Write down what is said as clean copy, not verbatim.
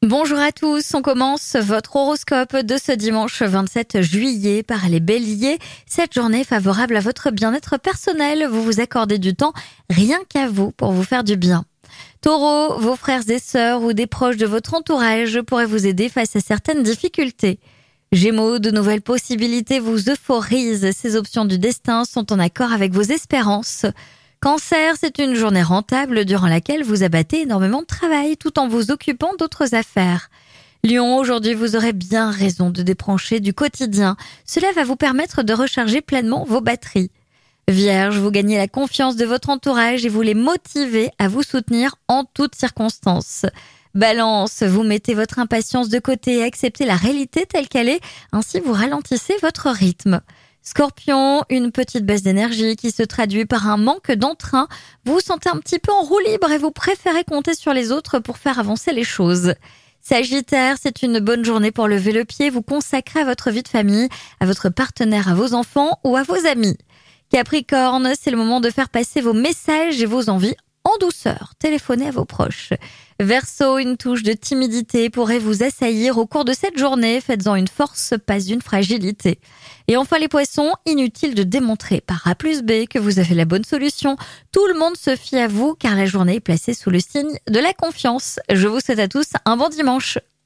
Bonjour à tous, on commence votre horoscope de ce dimanche 27 juillet par les béliers. Cette journée est favorable à votre bien-être personnel, vous vous accordez du temps rien qu'à vous pour vous faire du bien. Taureau, vos frères et sœurs ou des proches de votre entourage pourraient vous aider face à certaines difficultés. Gémeaux, de nouvelles possibilités vous euphorisent, ces options du destin sont en accord avec vos espérances. Cancer, c'est une journée rentable durant laquelle vous abattez énormément de travail tout en vous occupant d'autres affaires. Lion, aujourd'hui vous aurez bien raison de débrancher du quotidien. Cela va vous permettre de recharger pleinement vos batteries. Vierge, vous gagnez la confiance de votre entourage et vous les motivez à vous soutenir en toutes circonstances. Balance, vous mettez votre impatience de côté et acceptez la réalité telle qu'elle est, ainsi vous ralentissez votre rythme. Scorpion, une petite baisse d'énergie qui se traduit par un manque d'entrain. Vous vous sentez un petit peu en roue libre et vous préférez compter sur les autres pour faire avancer les choses. Sagittaire, c'est une bonne journée pour lever le pied, vous consacrer à votre vie de famille, à votre partenaire, à vos enfants ou à vos amis. Capricorne, c'est le moment de faire passer vos messages et vos envies en douceur. Téléphonez à vos proches. Verseau, une touche de timidité pourrait vous assaillir au cours de cette journée. Faites-en une force, pas une fragilité. Et enfin les poissons, inutile de démontrer par A plus B que vous avez la bonne solution. Tout le monde se fie à vous car la journée est placée sous le signe de la confiance. Je vous souhaite à tous un bon dimanche.